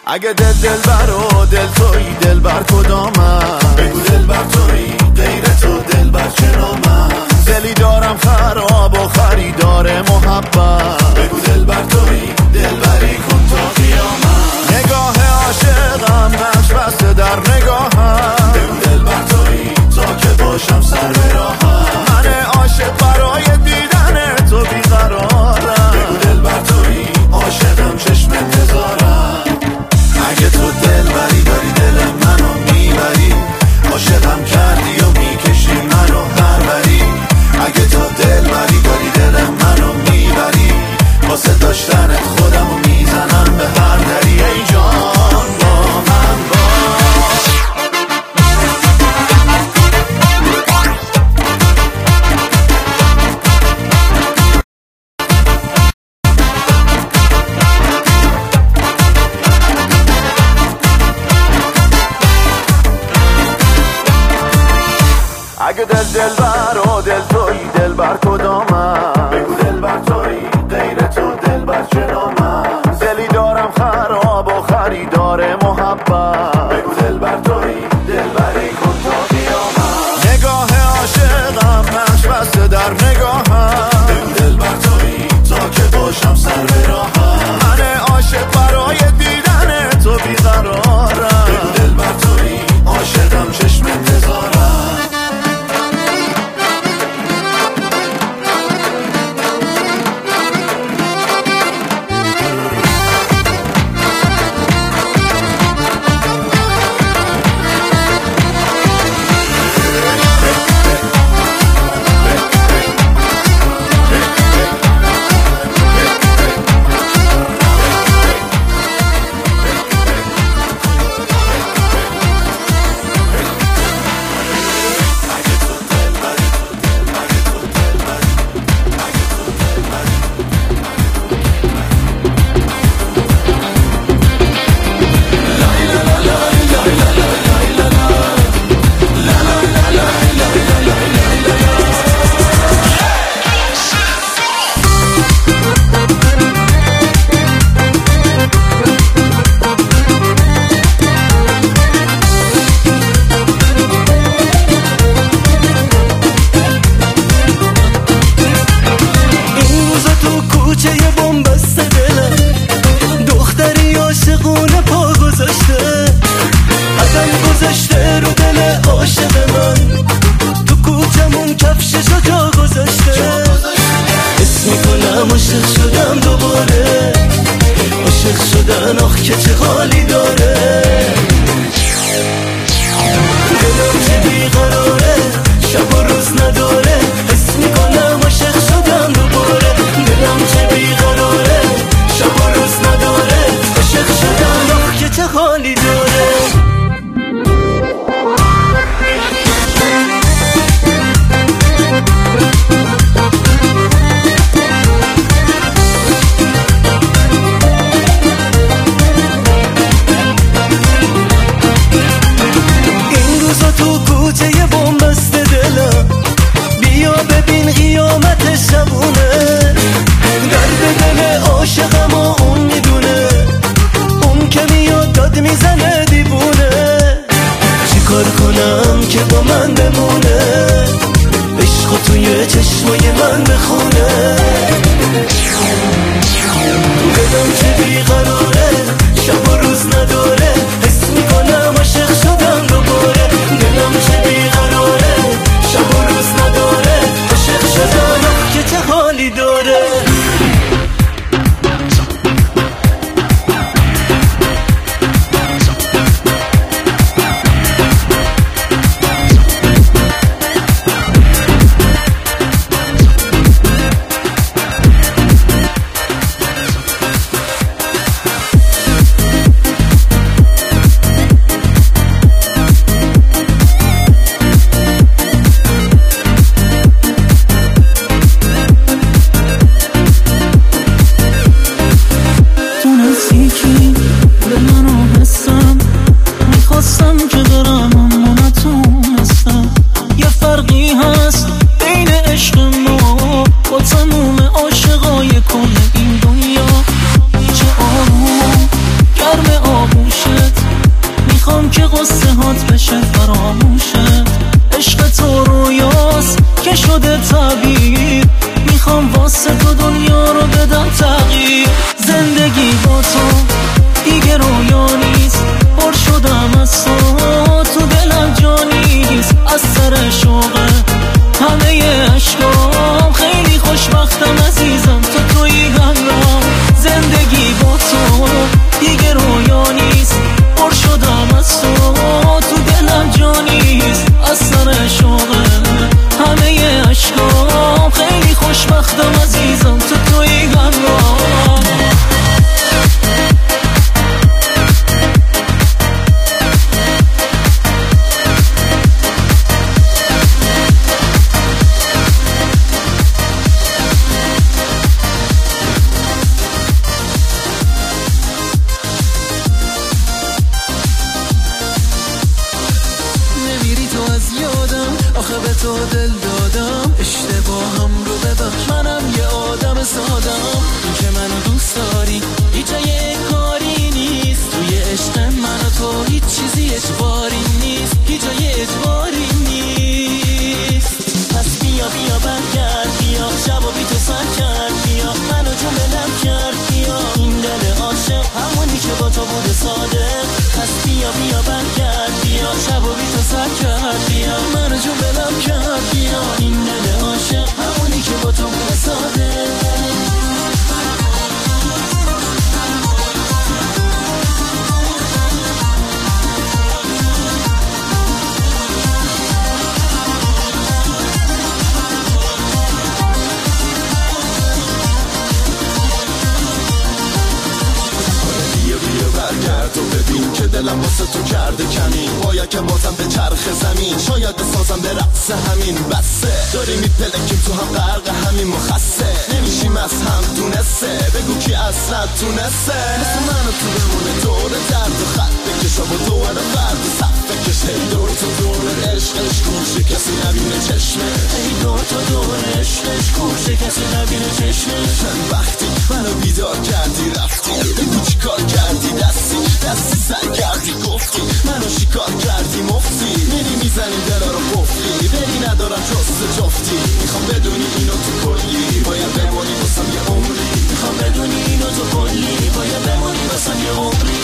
اگه دلبر و دل تویی دلبر کدامم؟ بگو دلبر تویی غیر تو دلبر چرا من؟ دلی دارم خراب و خریدار محبت. بگو دلبر تویی دلبری کن تا قیامت. نگاه عاشقم نقش بسته در نگاهم. بگو دلبر تویی تا که باشم سر به راهم. من عاشق برای دیدن تو بیقرارم. بگو دلبر تویی عاشقم چشم انتظارم. اگه تو دلبری داری دل منو میبری، عاشقم کردی و میکشی منو هر بری. اگه تو دلبری داری دل منو میبری، واسه داشتنت خودمو میزنم به هر دری. ای جان با من باش. اگه دلبر و دل تویی دلبر کدامم؟ بگو دلبر تویی غیر تو دلبر چرا من؟ دلی دارم خراب و خریدار محبت. بگو دلبر تویی دلبری کن تا قیامت. نگاه عاشقم نقش بسته در نگاهم. بگو دلبر تویی تا که باشم سر به راهم. من عاشق برای دیدن تو بیقرارم. بگو دلبر تویی عاشقم چشم انتظارم. بشه فراموشه. عشق تو رویاست که شده تعبیر، میخوام واسه تو دنیا رو بدم تغییر. زندگی با تو دیگه رویا نیست، پر شدم از تو دلم جا نیست. از سر شوقه همه عشقام، خیلی خوشبختم عزیزم تو تویی همراه. زندگی با تو دیگه رویا نیست، پر شدم از تو دلم جا نیست. از سر شوقه همه عشقام، خیلی خوشبختم عزیزم تو تویی همراه. آخه به تو دل دادم، اشتباهم رو ببخش، منم یه آدم سادم. این که منو دوست داری هیچ جای کاری نیست، توی عشق من و تو هیچ چیزی اجباری نیست، هیچ جای اجباری نیست. پس بیا بیا برگرد، بیا شب و بی تو سر کرد، بیا منو جملم کرد، بیا این دل عاشق همونی که با تو بوده صادق. پس بیا بیا برگرد، بیا شب و بی تو سر کرد، بیا منو جملم کرد، بیا این دل عاشق همونی که با تو بوده صادق. تو ببین که دلم واسه تو کرده کمی، باید که بازم به چرخ زمین، شاید بسازم به رقص همین. بسه داری میپلکیم تو هم غرق همین مخصه، نمیشیم از هم دونسته، بگو کی اصلا تونسته. مثل منو تو بمونه دور درد و خط بکشا با دور فرد صف بکشه، دور تو دور عشقش کوشه کسی نبینه چشمه، ای دور تو دور عشقش کوشه کسی نبینه چشمه. چند وقتی منو بیدار کردی رفتی، بگو چی کار کردی دستی سر کردی گفتی، منو شکار کردی مفتی، میری میزنی دلا رو قفلی، بری ندارم جست جفتی. میخوام بدونی اینو تو کلی باید بمونی واسم یه عمری، میخوام بدونی اینو تو کلی باید بمونی واسم یه عمری.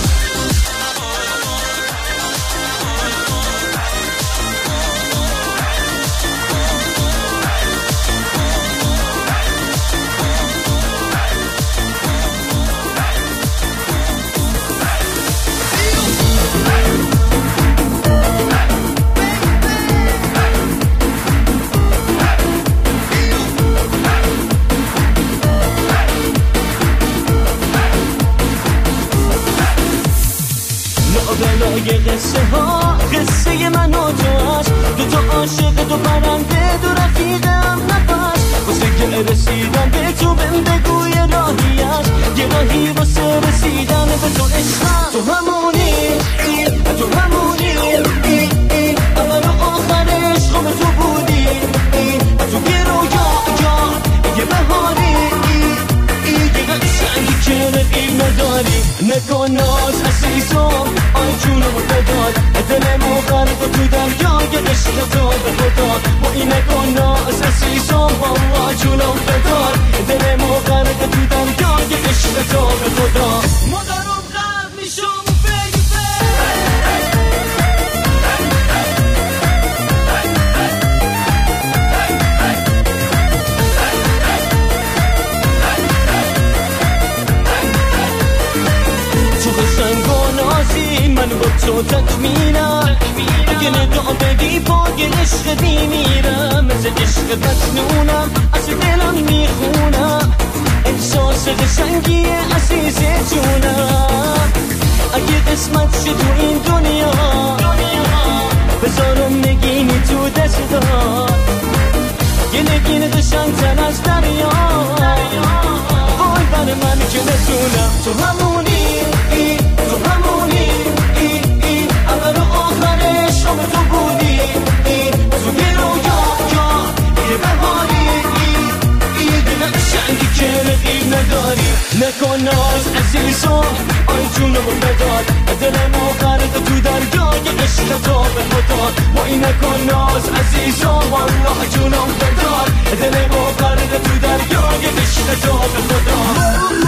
بلای قصه ها، قصه من و تو هست، دو تا عاشق دو پرنده دو رفیقم نفس. واسه که رسیدن به تو بهم بگو یه راهی هست، یه راهی واسه رسیدن به تو عشقم. تو همونی تو همونی اول و آخر عشقم تو بودی، تو یه رویا یه بهاری، یه قشنگی که رقیب نداری. نکن ناز عزیزم آی جونو بداد، دلمو غرق تو دریای عشق تو به خدا. با این نکن ناز عزیزم والله جونو بداد، دلمو غرق تو دریای عشق تو به خدا. مادرم غرق میشم من با تو تکمیلم، اگه نگاه بدی پای عشق میمیرم، مثل عشق مجنونم از دلم میخونم، احساس قشنگی عزیز جونم. اگه قسمت شد تو این دنیا بذارم نگینی تو دستات، یه نگین قشنگتر از دریا، وای بر من که نتونم. تو همونی تو همونی اول و آخر عشقم تو بودی، تو یه رویا یه بهاری، یه قشنگی که رقیب نداری. نکن ناز عزیزم آی جونم بداد، دلمو غرق تو دریای عشق تو به خدا ما این نکن ناز عزیزا والله جونم بدار دل ما غرق تو دریای عشق تو به خدا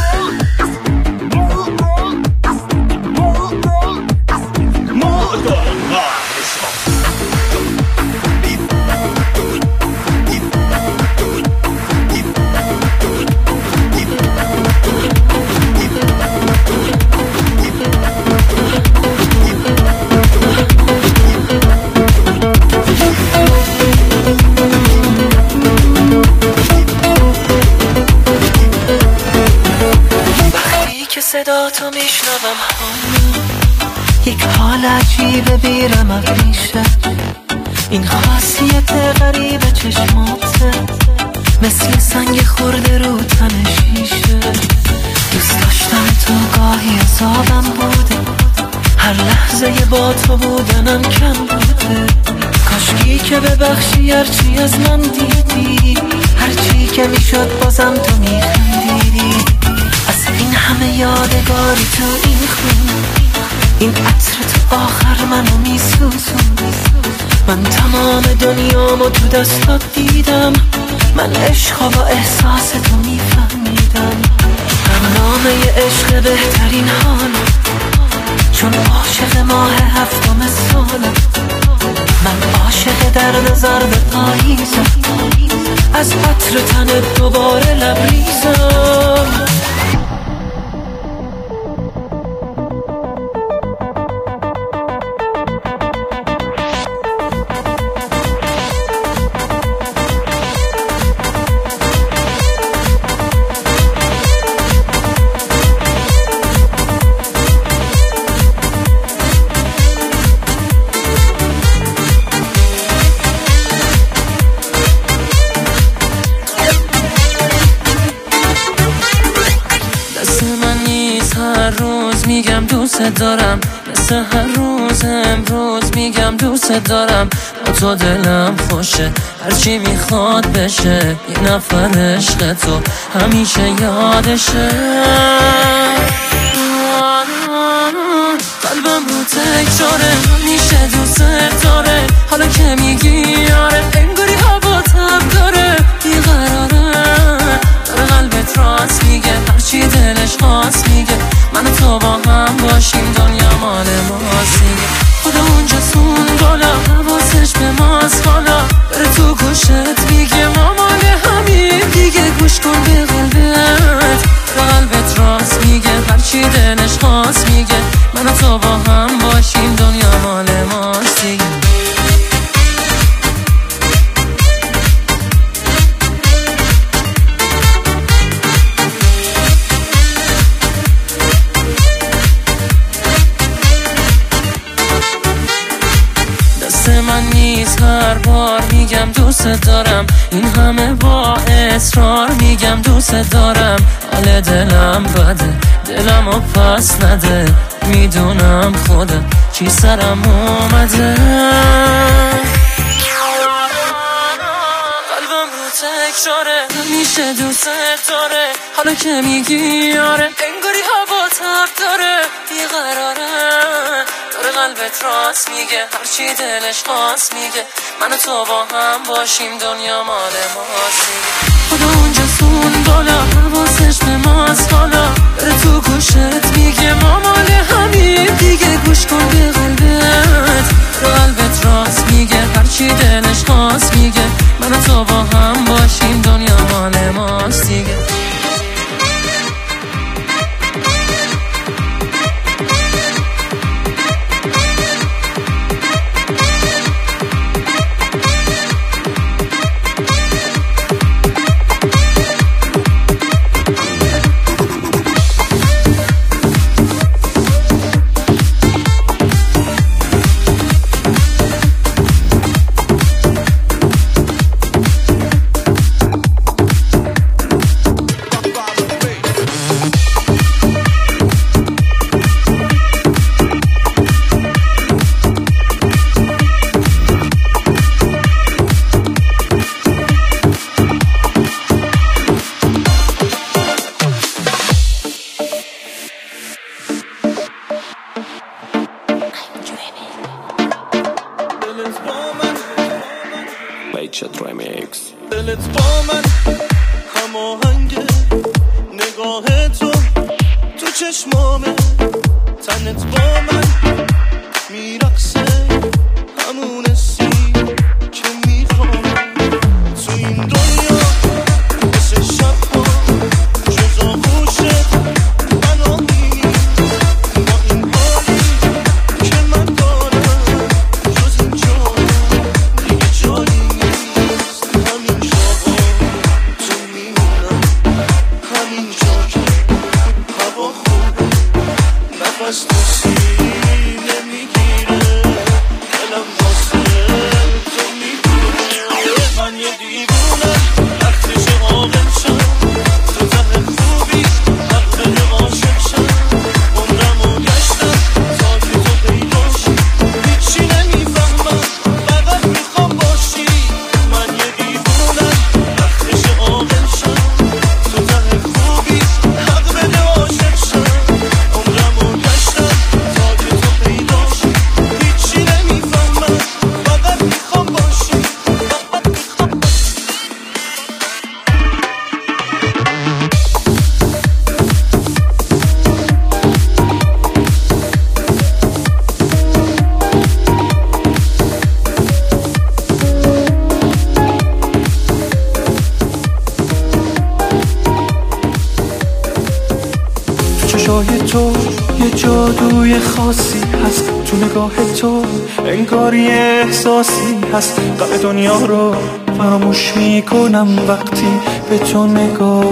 صدا تو میشنوم یک حال عجیب بیرم میشه این خاصیت غریب چشماته مثل سنگ خورده رو تن شیشه دوست داشتن تو گاهی عذابم بوده هر لحظه با تو بودنم کم بوده کاشکی که ببخشی هرچی از من دیدی هرچی که میشد بازم تو میخندیدی از این همه یادگاری تو این خون این عطر تو آخر منو میسوزون من تمام دنیامو تو دستات دیدم من عشقا با احساس تو میفهمیدم برنامه عشق بهترین حاله چون عاشق ماه هفتم ساله من عاشق درد زرد پاییزم از عطر تنت دوباره لبریزم میگم دوست دارم مثل هر روز امروز میگم دوست دارم با تو دلم خوشه هرچی میخواد بشه یه نفر عشق تو همیشه یادشه قلبم رو تکراره همیشه دوست داره حالا که میگی آره انگاری هوا تب داره بیقراره داره قلبت راست میگه هرچی دلش خواست میگه من و تو با هم باشیم دنیا مال ماست میگه خدا اونجا سون بالا حواسش به ماست حالا بره تو گوشت میگه ما مال همین دیگه گوش کن به قلبت قلبت راست میگه هرچی دلش خواست میگه من و تو با هم باشیم دنیا مال ماست دیگه من نیست هر بار میگم دوست دارم این همه با اصرار میگم دوست دارم حال دلم بده دلمو پس نده میدونم خودم چی سرم اومده قلبم رو تکراره همیشه دوست داره حالا که میگی آره انگاری هوا تب داره بیقراره قلبت راست میگه هرچی دلش خواست میگه من و تو با هم باشیم دنیا مال ماست میگه خدا اونجا سون بالا حواسش به ماست حالا بره تو گوشت میگه ما مال همین دیگه گوش کن به قلبت قلبت راست میگه هرچی دلش خواست میگه من و تو با هم باشیم دنیا مال ماست دیگه Ratchet Remix. دلت با من هماهنگه، نگاه تو تو چشمامه، تنت با من میرقصه، همون سی که میخوام تو این دنیا مثل شب ها جز آغوشت منو نیست، با این حالی که من دارم جز این جا دیگه جایی نیست. همین جاها تو میمونم، همین جا که هوا خوبه، نفس تو سینه میگیره، دلم واسه تو میگیره. من یه دیوونم وقتش عاقل شم، تو ته خوبی حق عاشق شم، عمرمو گشتم تا که تو پیداشی، هیچی نمیفهمم فقط میخوام باشی. من یه دیوونم وقتش عاقل شم، تو ته خوبی حق بده عاشق شم، عمرمو گشتم تا که تو پیداشی، هیچی نمیفهمم فقط میخوام باشی، فقط میخوام باشی. تو چشای تو یه جادوی خاصی هست، تو نگاه تو انگار یه احساسی هست. غم دنیا رو فراموش میکنم وقتی به تو نگاه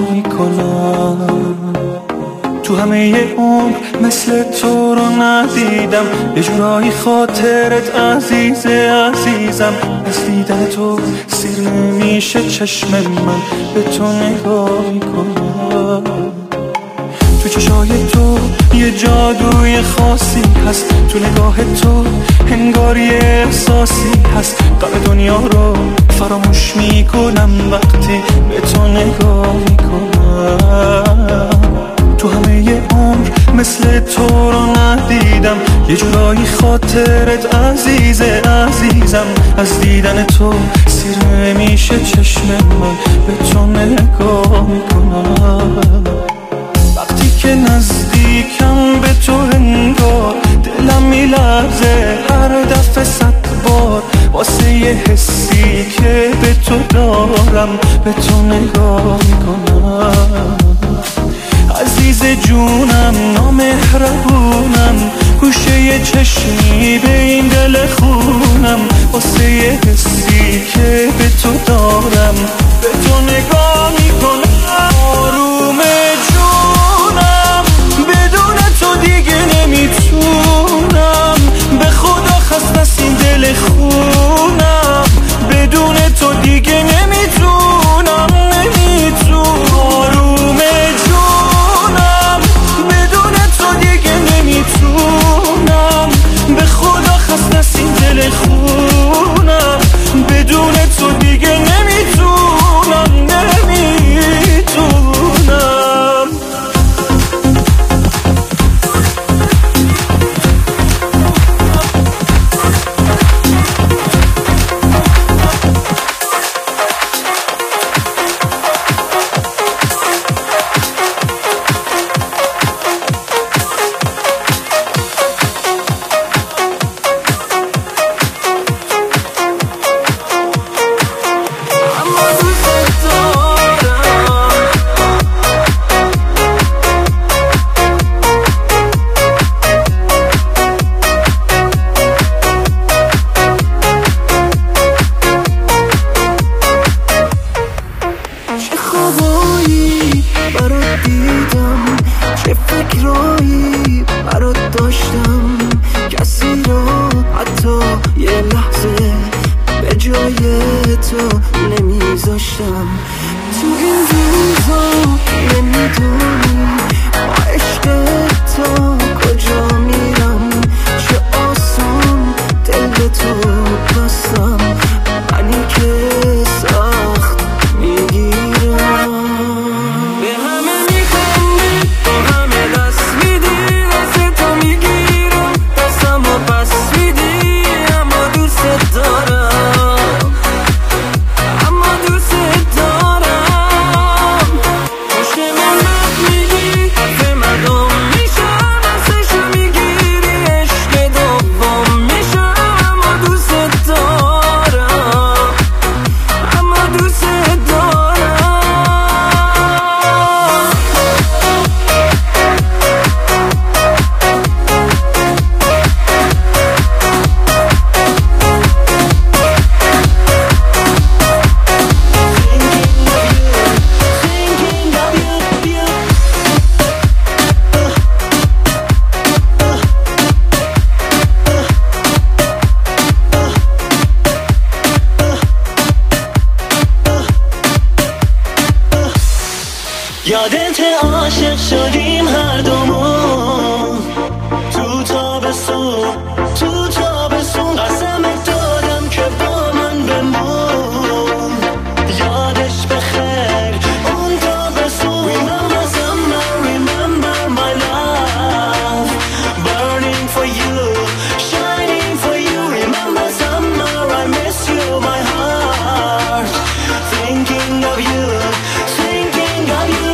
میکنم. تو همه ی عمر مثل تو رو ندیدم، یه جورایی خاطرت عزیزه عزیزم. از دیدن تو سیر نمیشه چشم من به تو نگاه میکنم. تو چشای تو یه جادوی خاصی هست، تو نگاه تو انگار یه احساسی هست. غم دنیا رو فراموش میکنم وقتی به تو نگاه میکنم. تو همه ی عمر مثل تو رو ندیدم، یه جورایی خاطرت عزیزه عزیزم. از دیدن تو سیر نمیشه چشم من به تو نگاه میکنم. وقتی که نزدیکم به تو انگار دلم میلرزه هر دفعه 100 بار، واسه یه حسی که به تو دارم به تو نگاه میکنم. عزیز جونم نامهربونم، گوشه یه چشمی به این دل خونم، واسه یه حسی که به تو دارم به تو نگاه میکنم. آروم جونم بدون تو دیگه نمیتونم، به خدا خسته است این دل خونم، بدون تو دیگه نمیتونم نمیتونم. آروم جونم بدون تو دیگه نمیتونم، به خدا خسته است این دل خونم، بدون تو دیگه نمیتونم. for you, shining for you. Remember summer, I miss you, my heart, thinking of you, thinking of you.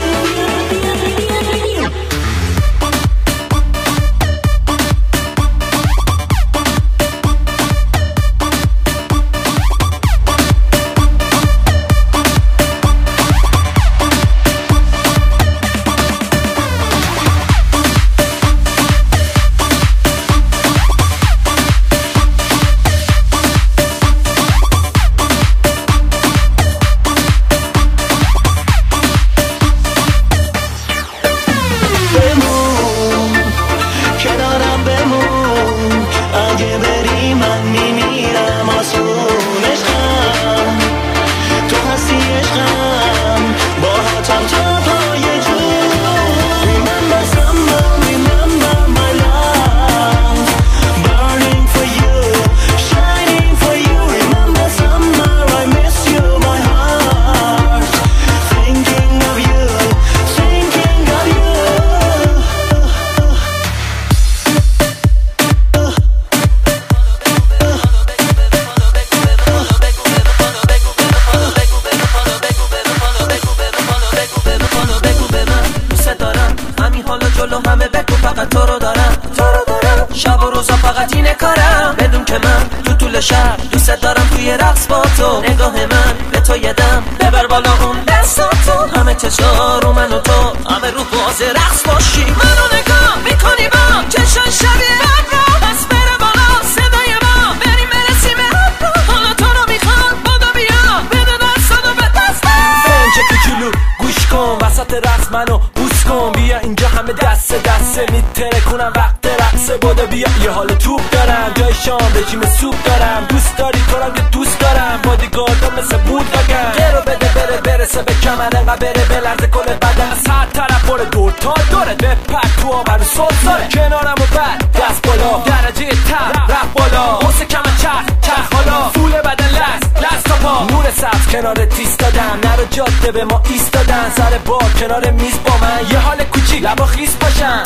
شب و روزا فقط اینه کارم، بدون که من تو طول شب دوست دارم توی رقص با تو، نگاه من به تو یدم ببر بالا اون دستاتو، همه چشا رو من و تو، همه رو باز رقص باشی، منو نگاه میکنی با چشا شبیه ابرا، بس بره بالا صدای ما بریم برسیم ابرا، حالا تو رو میخوام بادا بیا بده دستاتو به دستم، سنچه کوچولو گوش کن وسط رقص منو بوس کن، بیا اینجا همه دست دسته میتره کنم وقت رقصه، بوده بیا یه حال توپ دارم، جای شام رژیم سوپ دارم، دوست داری تو رو که دوست دارم، بادیگاردم مثل بود داگم، گرو بده بره برسه به کمر انقدر بره بلرزه کل بدن، سر طرف بره دور تا داره بپر تو آبر و سلساره، کنارم و بعد دست بالا درجه تر رفت بالا، حسه کم چرخ حالا فول بدن لست تا پا، نور سبز کنار تیز دادم، نرو جاده به ما ایستادن، سر بار کنار میز با من، یه حال کوچیک لبا خیس باشن،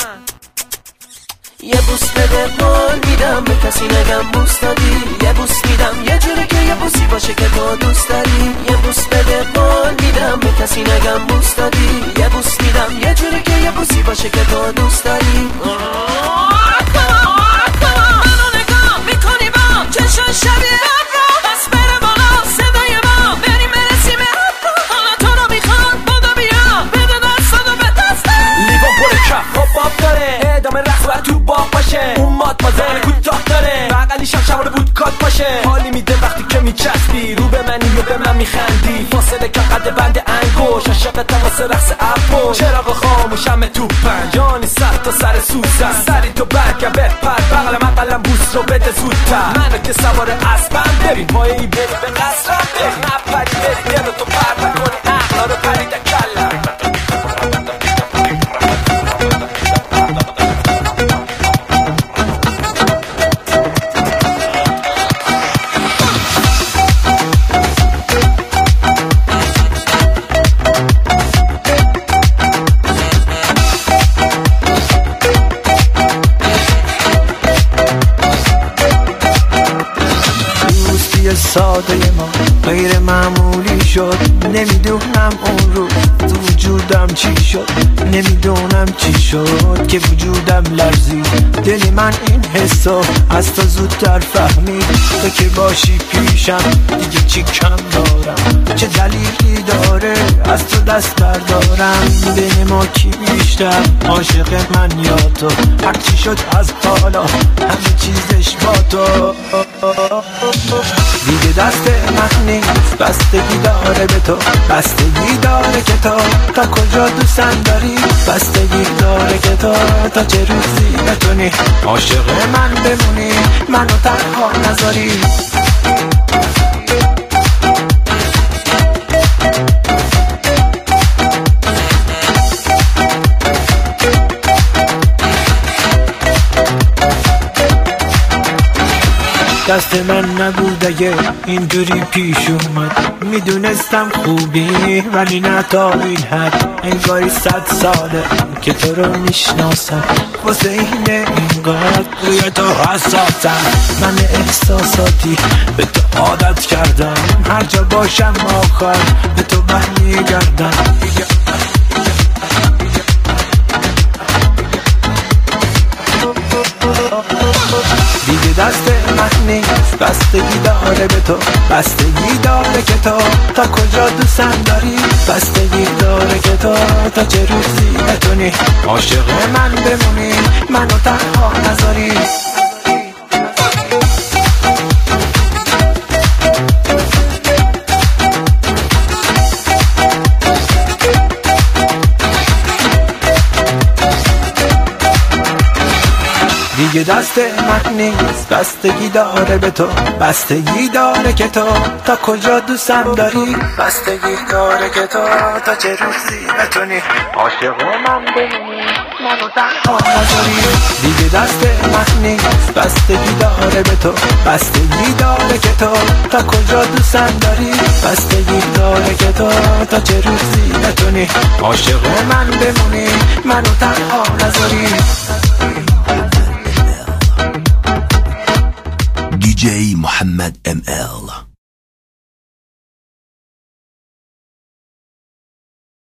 یه بوس بده قول میدم به کسی نگم بوس دادی، یه بوس میدم یه جوری که یه بوسی باشه که تو دوست داری، یه بوس بده قول میدم به کسی نگم بوس دادی، یه بوس میدم یه جوری که یه بوسی باشه که تو دوست داری، منو نگاه میکنی با چشا شبیه ابرا، بس بره بالا صدای ما بریم برسیم ابرا، حالا تو رو میخوام بادا بیا بده دستاتو به دستم، لیوان پر کف باب داره، ادامه رقص بر تو باب باشه، اون مادمازل کوتاه داره، بغلیش هم شماره بود کات باشه، حالی میده وقتی که میچسبی، رو به منی و به من میخندی، فاصله کم قد بند انگوش، عاشقتم واسه رقص ابر، چراغ خاموشم توپن، جانی صد تا سر سوزن، سری تو برگم بپر، بغل من قلم بوس رو بده زودتر، منو که سوار اسبم، ببین پایه‌ای بری به قصرم، بری نپری بری دلو تو پر نکنی، عقلا رو پریده کلم. ساده ما غیر معمولی شد، نمیدونم اون رو تو وجودم چی شد، نمیدونم چی شد که وجودم لرزید، دل من این حسو از تو زودتر فهمید، تو که باشی پیشم دیگه چی کم دارم، چه دلیلی داره از تو دست بردارم، بین ما کی بیشتر عاشق من یا تو، هر چی شد از حالا همه چیزش با تو، دیگه دست من نیست، بستگی داره به تو، بستگی داره که تا کجا دوستم داری، بستگی داره که تا چه روزی بتونی عاشق من بمونی، منو تنها نذاری. دست من نبود اگه اینجوری پیش اومد، میدونستم خوبی ولی نه تا این حد، انگاری 100 ساله که تو رو میشناسم، واسه اینه اینقدر روی تو حساسم. من احساساتی به تو عادت کردم، هر جا باشم آخر به تو برمیگردم. دیگه دست من نیست، بستگی داره به تو، بستگی داره که تو تا کجا دوستم داری، بستگی داره که تو تا چه روزی بتونی عاشق من بمونی، منو تنها نذاری. دیگه دست من نیست، بستگی داره به تو، بستگی داره که تو تا کجا دوستم داری، بستگی داره که تو تا چه روزی بتونی عاشق من بمونی، منو تنها نذاری. دیگه دست من نیست، بستگی داره به تو، بستگی داره که تو تا کجا دوستم داری، بستگی داره که تو تا چه روزی بتونی عاشق من بمونی، منو تنها نذاری. DJ Muhammad ML